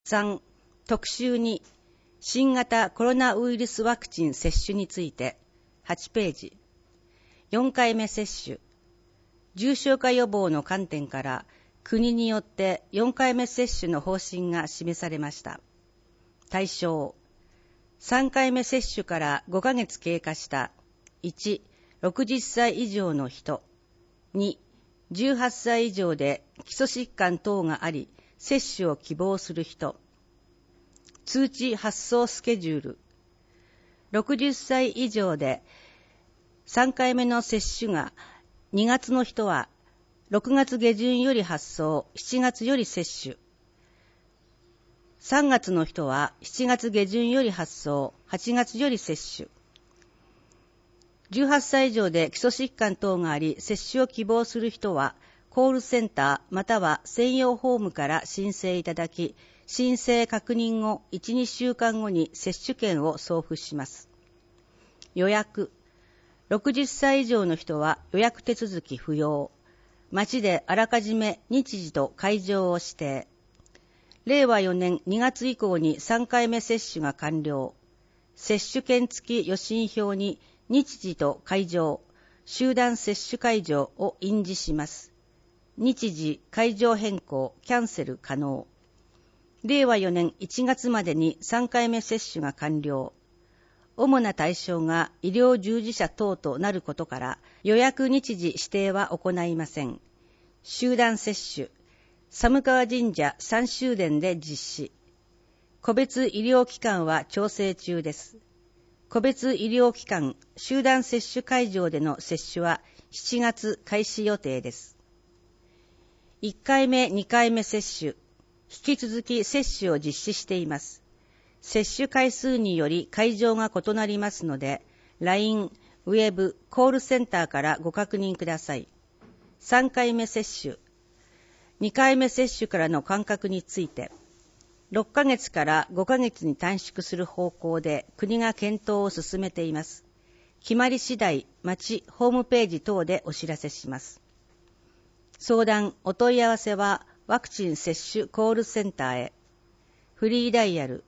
3、特集2、新型コロナウイルスワクチン接種について、8ページ。4回目接種。重症化予防の観点から、国によって4回目接種の方針が示されました。対象。3回目接種から5ヶ月経過した1、60歳以上の人、2、18歳以上で基礎疾患等があり、接種を希望する人。通知発送スケジュール。60歳以上で3回目の接種が2月の人は6月下旬より発送、7月より接種。3月の人は7月下旬より発送、8月より接種。18歳以上で基礎疾患等があり、接種を希望する人は、コールセンターまたは専用ホームから申請いただき、申請確認後1、2週間後に接種券を送付します。予約。60歳以上の人は予約手続き不要。町であらかじめ日時と会場を指定。令和4年2月以降に3回目接種が完了。接種券付き予診票に日時と会場、集団接種会場を印字します。日時、会場変更、キャンセル可能。令和4年1月までに3回目接種が完了。主な対象が医療従事者等となることから予約日時指定は行いません。集団接種、寒川神社3周年で実施。個別医療機関は調整中です。個別医療機関、集団接種会場での接種は7月開始予定です。1回目、2回目接種、引き続き接種を実施しています。接種回数により会場が異なりますので、LINE、ウェブ、コールセンターからご確認ください。3回目接種、2回目接種からの間隔について、6ヶ月から5ヶ月に短縮する方向で国が検討を進めています。決まり次第、町ホームページ等でお知らせします。相談、お問い合わせはワクチン接種コールセンターへ。フリーダイヤル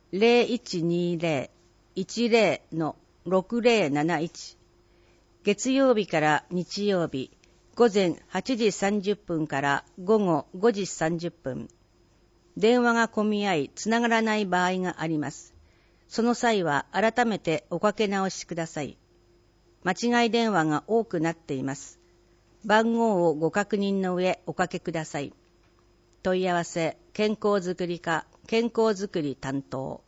0120-10-6071。月曜日から日曜日、午前8時30分から午後5時30分。電話が混み合い、つながらない場合があります。その際は改めておかけ直しください。間違い電話が多くなっています。番号をご確認の上おかけください。問い合わせ、健康づくり課、健康づくり担当。